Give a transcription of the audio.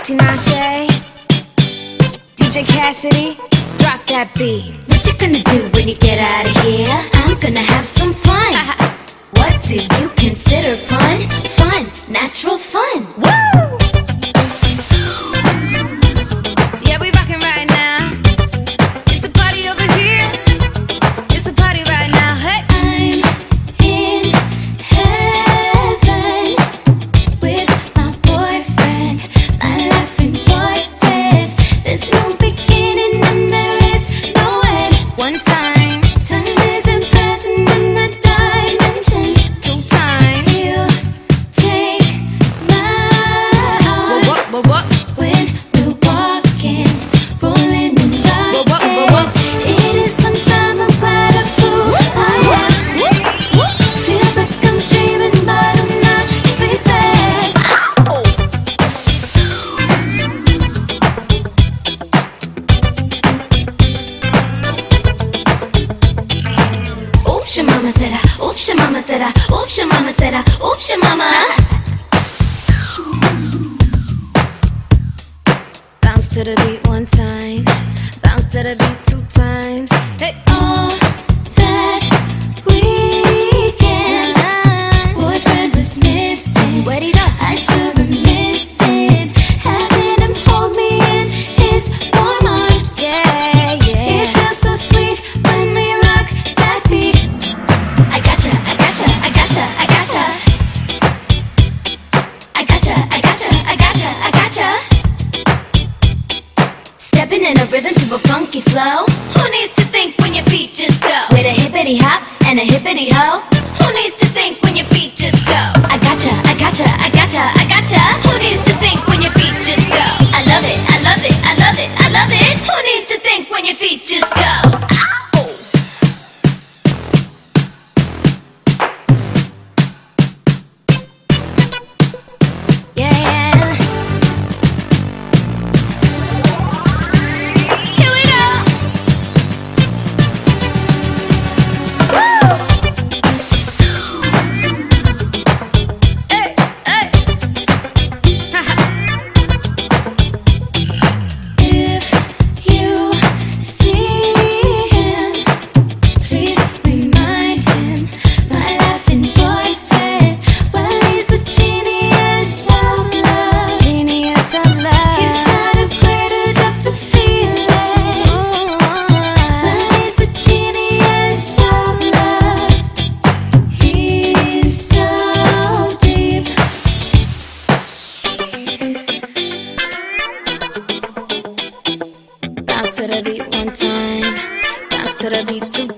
Tinashe, DJ Cassidy, drop that beat. What you gonna do when you get out of here? I'm gonna have some fun. What do you consider fun? Fun, natural fun. Woo! Yeah, we rockin' right now. It's a party over here. It's a party right now. Hey, I'm in heaven with my boyfriend, my laughing boyfriend. There's no beginning and there is no end. one time, Time isn't present in the dimension. two times. You take my arm What? when we're walking, rolling and rocking. It is fun time, I'm glad I flew. Feels like I'm dreaming, but I'm not sleeping. Oops, your mama said I. Oops, your mama said I. Oops, your mama said I. Oops, your mama. Bounce to the beat one time, bounce to the beat two times. Hey, All that weekend, boyfriend was missing. where'd he go? I sure am missing having him hold me in his warm arms. Yeah, It yeah. feels so sweet when we rock that beat. I gotcha, I gotcha, I gotcha, I gotcha. I gotcha, I gotcha, I gotcha, I gotcha. Stepping in a rhythm to a funky flow. Who needs to think when your feet just go? With a hippity hop and a hippity ho. Who needs to think when your feet just go? I gotcha, I gotcha, I gotcha, I gotcha. Who needs to think when your feet just go? I love it, I love it, I love it, I love it. Who needs to think when your feet just go? Ow! Yeah. Here we go. Hey, hey. If you see him, please remind him, my laughing boyfriend. Well, he's the genius of love. Genius of He's love. got a greater depth of feeling. Well, he's the genius of love. He's so deep. Bounce to the beat one time, bounce to the beat two